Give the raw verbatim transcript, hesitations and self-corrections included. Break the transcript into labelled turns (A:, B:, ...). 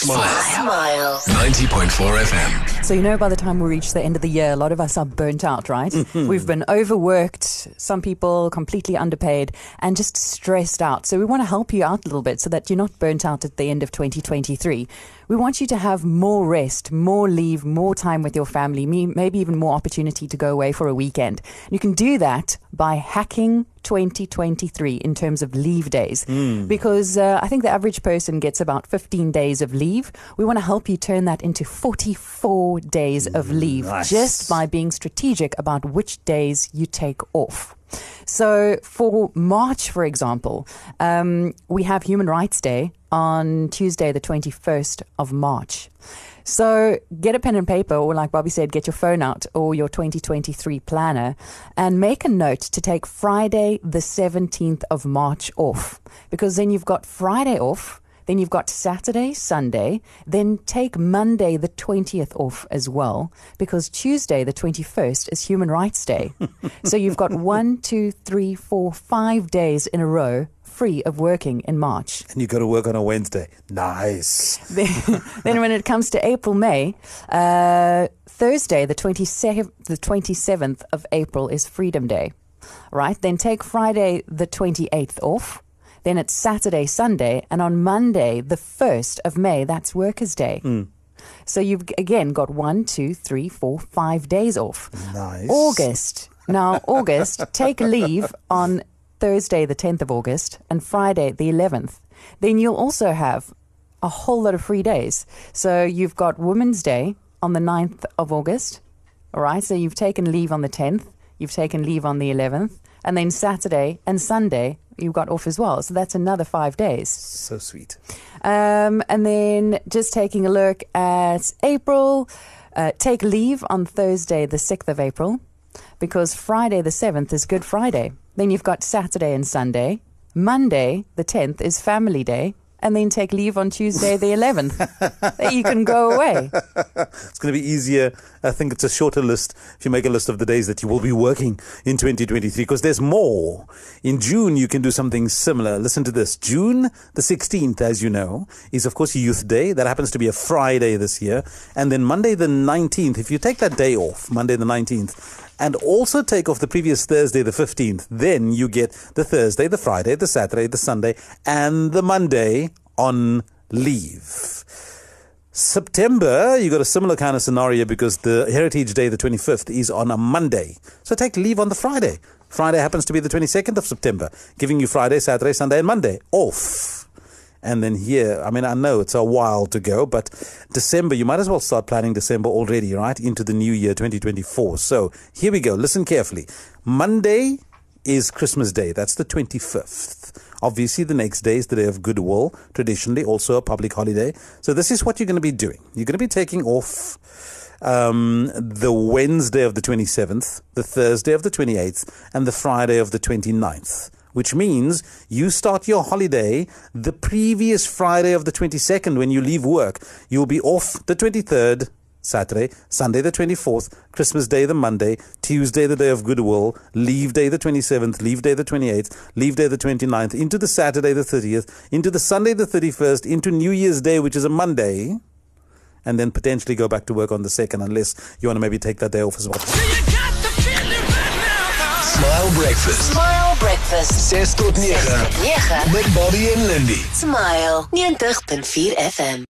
A: Smile. Smile. ninety point four F M.
B: So, you know, by the time we reach the end of the year, a lot of us are burnt out, right? Mm-hmm. We've been overworked, some people completely underpaid, and just stressed out. So we want to help you out a little bit so that you're not burnt out at the end of twenty twenty-three. We want you to have more rest, more leave, more time with your family, maybe even more opportunity to go away for a weekend. You can do that by hacking twenty twenty-three in terms of leave days. Mm. Because uh, I think the average person gets about fifteen days of leave. We want to help you turn that into forty-four days of leave, nice. Just by being strategic about which days you take off. So for March, for example, um, we have Human Rights Day on Tuesday, the twenty-first of March. So get a pen and paper, or like Bobby said, get your phone out or your twenty twenty-three planner and make a note to take Friday, the seventeenth of March off, because then you've got Friday off. Then you've got Saturday, Sunday, then take Monday the twentieth off as well, because Tuesday the twenty-first is Human Rights Day. So you've got one, two, three, four, five days in a row free of working in March.
C: And you got to work on a Wednesday. Nice.
B: Then, then when it comes to April, May, uh, Thursday the twenty-seventh, the twenty-seventh of April is Freedom Day, right? Then take Friday the twenty-eighth off. Then it's Saturday, Sunday, and on Monday, the first of May, that's Workers' Day. Mm. So you've, again, got one, two, three, four, five days off.
C: Nice.
B: August. Now, August, take leave on Thursday, the tenth of August, and Friday, the eleventh. Then you'll also have a whole lot of free days. So you've got Women's Day on the ninth of August. All right, so you've taken leave on the tenth. You've taken leave on the eleventh. And then Saturday and Sunday, you've got off as well. So that's another five days.
C: So sweet.
B: Um, and then just taking a look at April, uh, take leave on Thursday, the sixth of April, because Friday, the seventh is Good Friday. Then you've got Saturday and Sunday. Monday, the tenth, is Family Day. And then take leave on Tuesday, the eleventh. You can go away.
C: It's going to be easier. I think it's a shorter list if you make a list of the days that you will be working in twenty twenty-three, because there's more. In June, you can do something similar. Listen to this. June the sixteenth, as you know, is, of course, Youth Day. That happens to be a Friday this year. And then Monday the nineteenth, if you take that day off, Monday the nineteenth, and also take off the previous Thursday, the fifteenth, then you get the Thursday, the Friday, the Saturday, the Sunday, and the Monday on leave. September, you got a similar kind of scenario because the Heritage Day, the twenty-fifth, is on a Monday. So take leave on the Friday. Friday happens to be the twenty-second of September, giving you Friday, Saturday, Sunday, and Monday off. And then here, I mean, I know it's a while to go, but December, you might as well start planning December already, right? Into the new year, twenty twenty-four. So here we go. Listen carefully. Monday is Christmas Day. That's the twenty-fifth. Obviously, the next day is the Day of Goodwill, traditionally also a public holiday. So this is what you're going to be doing. You're going to be taking off um, the Wednesday of the twenty-seventh, the Thursday of the twenty-eighth, and the Friday of the twenty-ninth. Which means you start your holiday the previous Friday of the twenty-second when you leave work. You'll be off the twenty-third, Saturday, Sunday the twenty-fourth, Christmas Day the Monday, Tuesday the Day of Goodwill, Leave Day the twenty-seventh, Leave Day the twenty-eighth, Leave Day the twenty-ninth, into the Saturday the thirtieth, into the Sunday the thirty-first, into New Year's Day, which is a Monday, and then potentially go back to work on the second, unless you want to maybe take that day off as well.
A: Smile Breakfast.
D: Smile Breakfast.
A: ses tot nege.
D: nege.
A: Met Bobby en Lindy.
D: Smile ninety point four F M.